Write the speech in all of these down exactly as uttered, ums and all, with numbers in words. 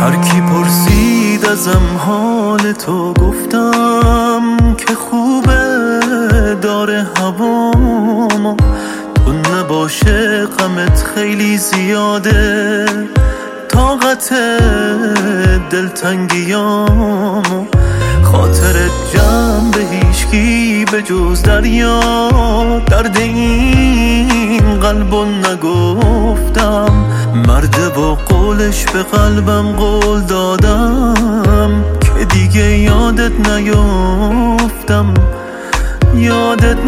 هر کی پرسید ازم حال تو گفتم که خوبه داره هوامو، تو نباشه غمت خیلی زیاده، طاقت دلتنگیامو، خاطرت جمع به هیچکی به جز دریا، درد این قلبو نگفتم، مرده با قولش به قلبم قول دادم که دیگه یادت نیافتم، یادت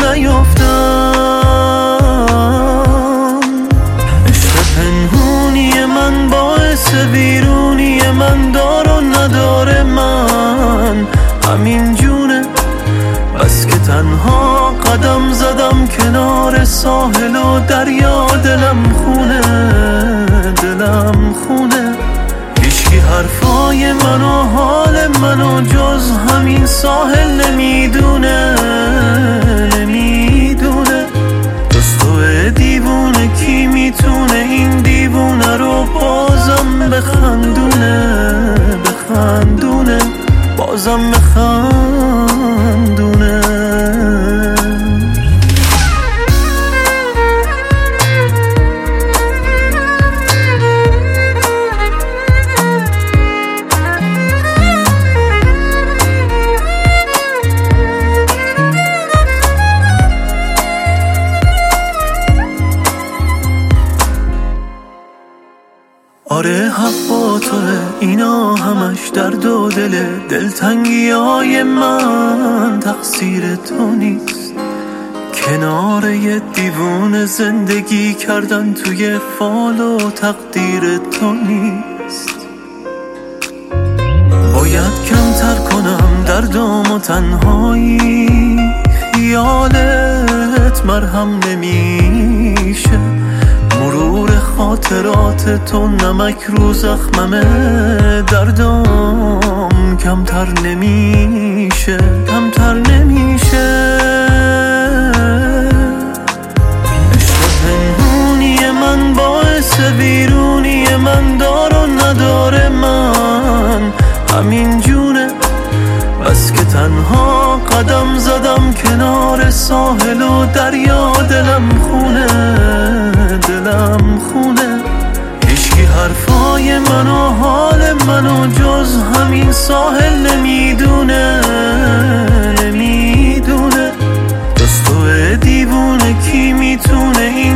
نیافتم. عشق پنهونی من باعث ویرونی من، دار و نداره من همین جونه، بس که تنها قدم زدم کنار ساحل و دریا، دلم خونه دلم خونه، هیچکی حرفای من و حال منو جز همین ساحل نمیدونه نمیدونه. جز تو دیوونه کی میتونه این دیوونه رو بازم بخندونه بخندونه بازم بخندونه. آره حق با توه، اینا همش درد و دله، دلتنگی های من تقصیر تو نیست، کنار یه دیوونه زندگی کردن توی فال و تقدیر تو نیست. باید کمتر کنم دردم و تنهایی، خیالت مرهم نمیشه، مرور خاطرات تو نمک رو زخممه، دردم کمتر نمیشه کمتر نمیشه. عشق پنهونی من باعث ویرونی من، دار و نداره من همین جونه، بس که تنها قدم زدم کنار ساحل و دریا، دلم خونه دلم خونه، هیچکی حرفای من و حال منو جز همین ساحل نمیدونه نمیدونه. جز تو دیوونه کی میتونه این